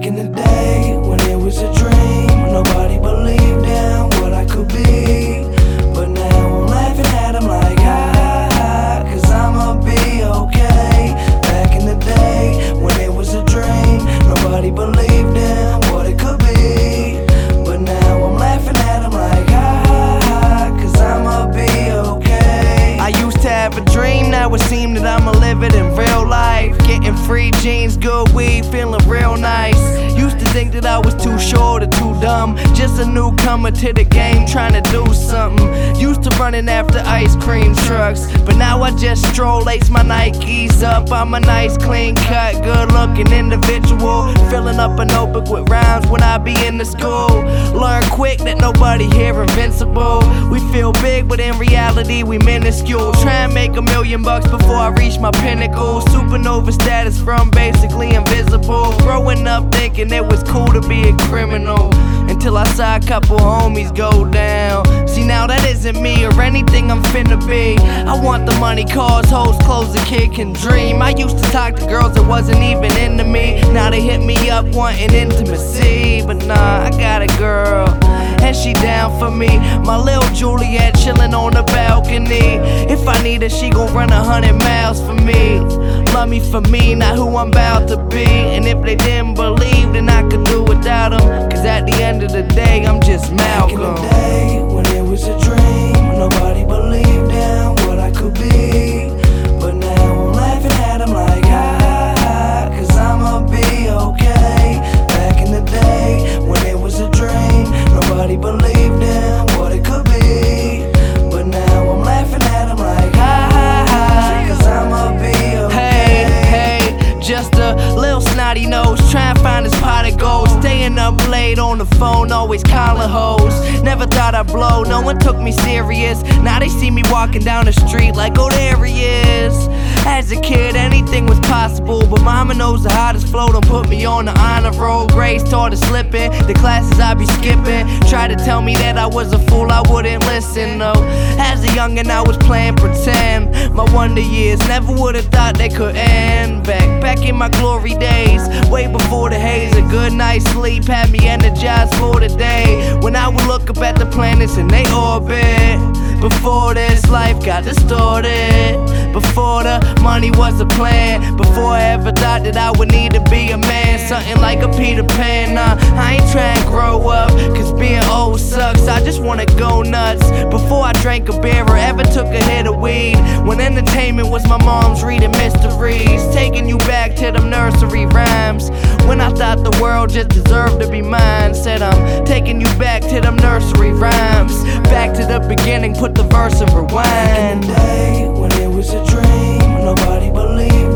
Back in the day when it was a dream, nobody believed in what I could be. But now I'm laughing at 'em like ha ha ha, 'cause I'ma be okay. Back in the day when it was a dream, nobody believed in what it could be. But now I'm laughing at 'em like ha ha ha, 'cause I'ma be okay. I used to have a dream, now it seems that I'ma live it in real life. Getting free jeans, good weed, feeling real nice. Used to think that I was too short or too dumb, just a newcomer to the game trying to do something. Used to running after ice cream trucks, but now I just stroll, lace my Nikes up. I'm a nice, clean cut, good looking individual, filling up a notebook with rhymes when I be in the school. Learn quick that nobody here invincible. We feel big, but in reality we minuscule. Try and make $1 million before I reach my pinnacle. Supernova status from basically invisible. Growing up thinking it was cool to be a criminal, until I saw a couple homies go down. See, now that isn't me or anything I'm finna be. I want the money, cars, hoes, clothes, a kid can dream. I used to talk to girls that wasn't even into me. Now they hit me up wanting intimacy. But nah, I got a girl, and she down for me. My little Juliet chillin' on the balcony. If I need her, she gon' run 100 miles for me. Love me for me, not who I'm about to be. And if they didn't believe, then I could do without them, 'cause at the end of the day, I'm just Malcolm. Back in the day when it was a dream, nobody believed in what I could be. But now I'm laughing at 'em like ha ha ha, 'cause I'ma be okay. Back in the day when it was a dream, nobody believed in what it could be. But now I'm laughing at 'em like ha ha ha, 'cause I'ma be okay. Hey, just a little snotty nose, trying to find his pot of gold. Staying up late on the phone, always calling hoes. Never thought I'd blow, no one took me serious. Now they see me walking down the street like, oh, there he is. As a kid, anything was possible, but mama knows the hottest flow don't put me on the honor roll. Grades taught her slipping, the classes I be skipping. Tried to tell me that I was a fool, I wouldn't listen, no. As a youngin', I was playing pretend. My wonder years, never would've thought they could end. Back in my glory days, way before the haze. A good night's sleep had me energized for the day, when I would look up at the planets in they orbit. Before this life got distorted, before the money was a plan, before I ever thought that I would need to be a man, something like a Peter Pan. Nah, I ain't trying to grow up, 'cause being old sucks. I just wanna go nuts. Before I drank a beer or ever took a hit of weed, when entertainment was my mom's reading mysteries, taking you back to them nursery rhymes. When I thought the world just deserved to be mine, said I'm taking you back to them nursery rhymes. Back to the beginning, put the verse and rewind. Back in the day when it was a dream, nobody believed